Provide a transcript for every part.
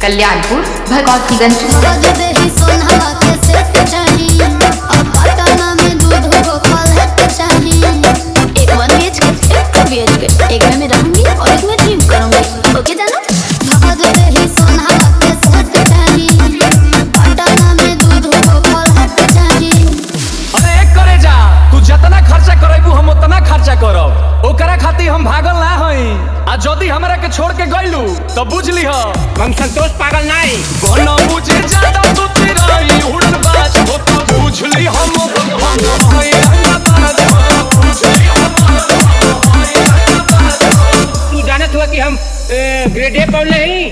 कल्याणपुर भगवतीगंज। एक में रहूंगी और एक में ड्रीम करूंगी। ओके जानो जितना खर्चा करेबू हम उतना खर्चा करब। ओकरा खातिर हम भागल ना हई। आ जदी हमरा के छोड़ के गइलू तो बुझ लीह हम संतोष पागल नहीं। बनो मुझे ज्यादा सोची रही उड़न बाज हो तो बुझ ली हम हई तू जानत हुआ कि हम ग्रेड ए पढ़ नहीं।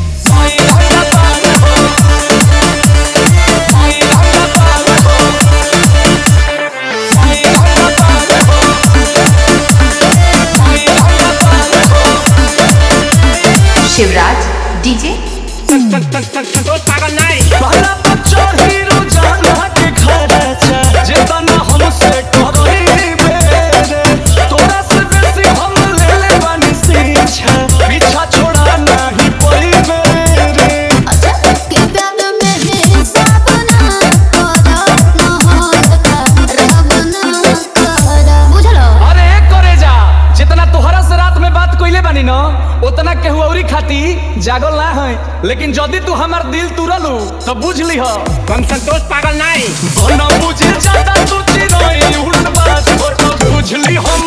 शिवराज डीजे संतोष पागल नहीं। पहला बच्चा हीरो जाना के खर्चा जितना हमसे करही बेरे तोरा से बेसी हम ले ले बानी सीछा पीछा छोड़ा नहीं पइबे रे। अच्छा के प्यार में हिसाब ना करा ना होता रब ना करा बुझलो। अरे करे जा जितना तोहरा से रात में बात कइले बानी न उतना केहू औरी खाती जागल ना है। लेकिन जदी तू हमार दिल तुरलू तो बुझ लीह हम संतोष पागल नहीं। बना मुझे ज्यादा सोची रही उड़न बाज हो तो बुझ ली हम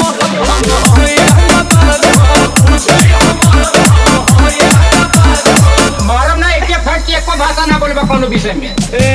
मालूम ना एक फट की एको भाषा ना बोलबा कोनो विषय में।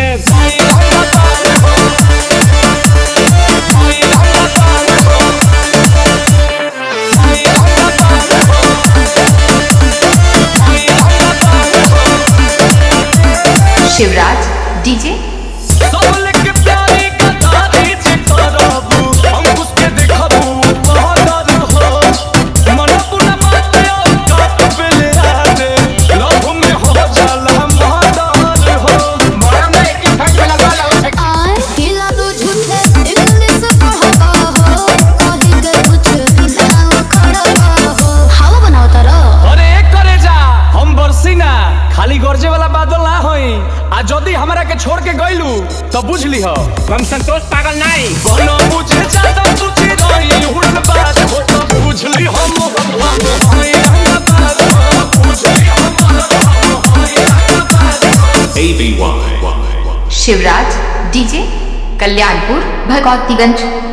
शिवराज डीजे सब लेके प्यारी कथा दीजिए करबू हम उसके देखबू बहादुर हो मन पुना माते और बात बेले आजे लव में हो जाला महादार हो। मालूम ना एक फट में लगा लो। आए हिला दो झूठे इंग्लिश पढ़ता हो कहीं के कुछ ना खड़ा हो हवा बनाओ तारा। अरे करे जा हम बरसी ना खाली गरजे वाला बादल ना होई। आ जदी हमरा के छोड़ के गइलू तो बुझ लीह हम संतोष पागल नहीं। बनो मुझे ज्यादा सोची रही उड़न बाज हो तो बुझ ली हम ABY शिवराज डीजे कल्याणपुर भगवतीगंज।